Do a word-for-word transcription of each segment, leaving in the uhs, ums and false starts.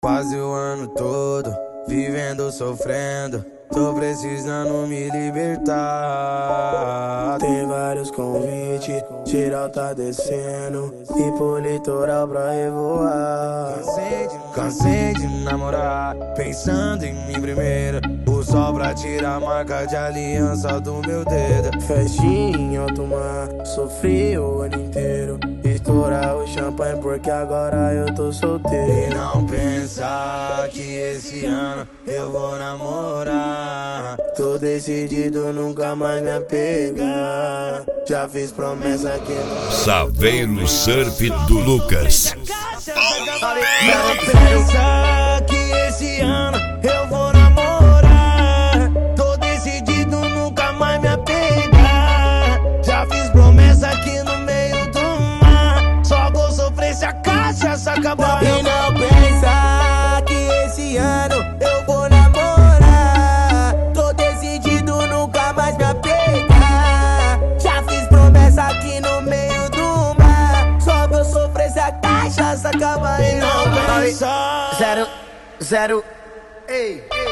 Quase o ano todo, vivendo, sofrendo. Tô precisando me libertar. Tem vários convites, geral tá descendo. E pro litoral pra revoar. Cansei de, cansei de namorar, pensando em mim primeiro. O sol pra tirar a marca de aliança do meu dedo. Festinha em alto mar, sofri o ano inteiro. Estourar o champanhe porque agora eu tô solteiro. E não pensar que esse ano eu vou namorar. Tô decidido, nunca mais me apegar. Já fiz promessa que não. Saveiro Surf do Lucas. Não pensa que esse ano eu vou namorar. Tô decidido, nunca mais me apegar. Já fiz promessa aqui no meio do mar. Só vou sofrer se a cachaça acabar. E não pensa que esse ano eu vou namorar. Tô decidido, nunca mais me apegar. Já fiz promessa aqui no meio do mar. Só vou sofrer se a cachaça acabar. E não pensa. Zero, zero, ei, ei.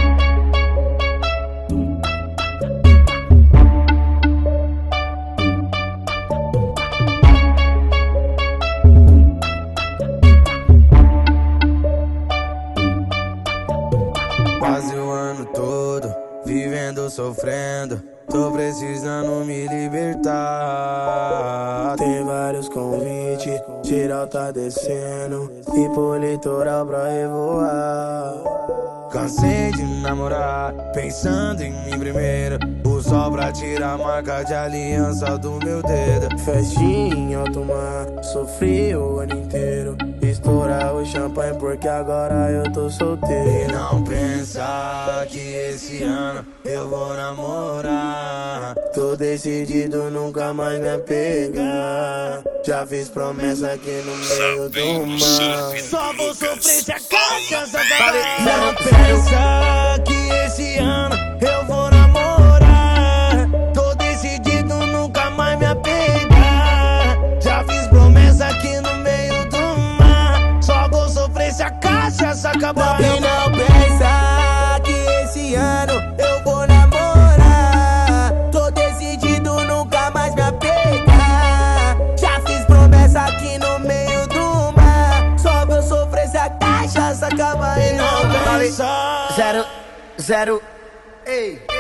Quase o ano todo, vivendo, sofrendo. Tô precisando me libertar. Tem vários convites, geral tá descendo. E pro litoral pra revoar. Cansei de namorar, pensando em mim primeiro. O sol pra tirar a marca de aliança do meu dedo. Festinha em alto mar, sofri o ano inteiro. Estourar o champanhe porque agora eu tô solteiro. E não pensar que esse ano eu vou namorar. Tô decidido, nunca mais me apegar. Já fiz promessa aqui no meio do mar. Só vou sofrer se a cachaça acabar. Não pensa que esse ano eu vou namorar. Tô decidido, nunca mais me apegar. Já fiz promessa aqui no meio do mar. Só vou sofrer se a cachaça acabar. E não pensa que esse ano eu vou namorar. Tô decidido, nunca mais me apegar. Já fiz promessa aqui no meio do mar. Só vou sofrer se a cachaça acabar. E não pensa. Zero, zero, ei.